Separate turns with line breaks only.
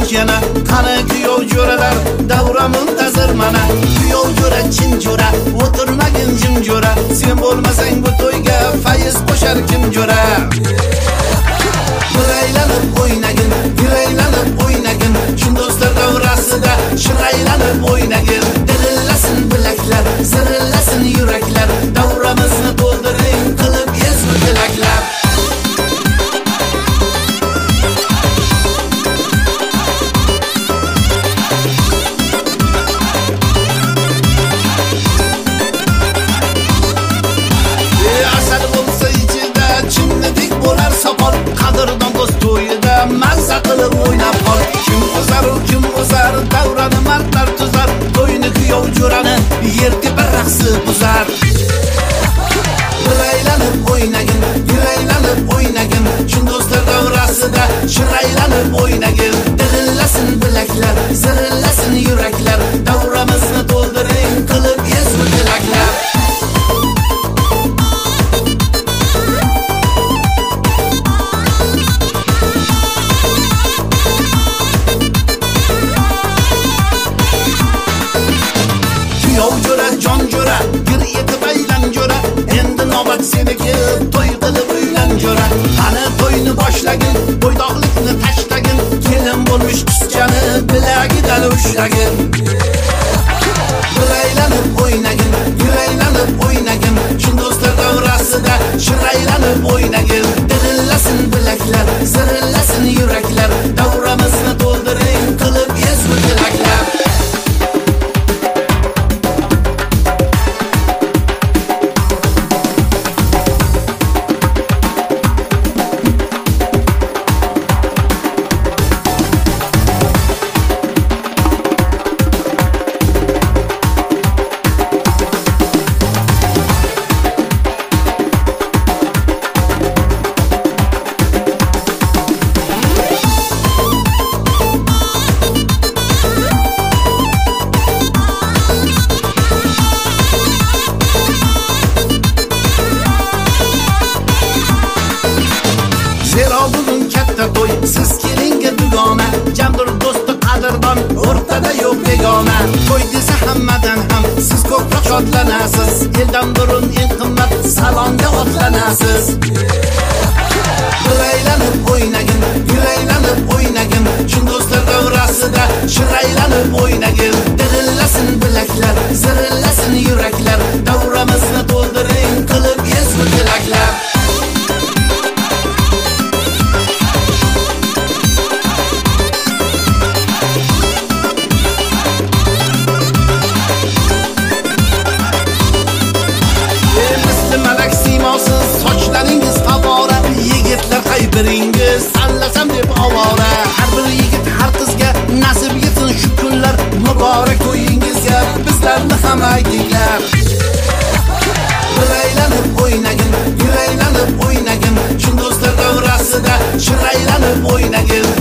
yana qani kuyov jo'ralar davra muntazir mana kuyov jo'ra chin jo'ra o'tirmagin jim jo'ra sen bo'lmasang bu to'yga fayz qo'shar kim jo'ra Biraylanib o'ynagin biraylanib o'ynagin shun do'stlar davrasida shiraylanib o'ynagin dirillasin bilaklar zirillasin yuraklar davramizni to'ldiring qilib ezgu tilaklar qadrdon do'st to'yida mazza qilib o'ynab qol kim o'zar davrani mardlar tuzar to'yni kuyov jo'rani yer tepa raqsi buzar biraylanib o'ynagin biraylanib o'ynagin shun do'stlar davrasida shiraylanib o'ynagin dirillasin bilaklar zirillasin yuraklar davramizni to'ldiring qilib ezgu tilaklar jon jo'ra gir etib aylan jo'ra endi navbat seniki to'y qilib uylan jo'ra qani to'yni boshlagin bo'ydoqlikni tashlagin kelin bo'lmish qizchani bilagidan ushlagin biraylanib o'ynagin biraylanib o'ynagin shun do'stlar davrasida shiraylanib o'ynagin dirillasin bilaklar zirillasin yuraklar davramizni to'ldiring qilib ezgu tilaklar bugun katta to'y siz kelinga dugona jamdir do'sti qadrdon o'rtada yo'q begona to'y desa hammadan ham siz ko'proq shodlanasiz eldan burun eng qimmat salonga otlanasiz biraylanib o'ynagin biraylanib o'ynagin shun do'stlar davrasida shiraylanib o'ynagin dirillasin bilaklar zirillasin yuraklar davramizni to'ldiring qilib ezgu tilaklar sochlaringiz favora yigitlar qaybiringiz allasam deb ovora har bir yigit har qizga nasib yetsin shu kunlar muborak to'yingizga bizlarni ham aytinglar biraylanib o'ynagin biraylanib o'ynagin shun do'stlar davrasida shiraylanib o'ynagin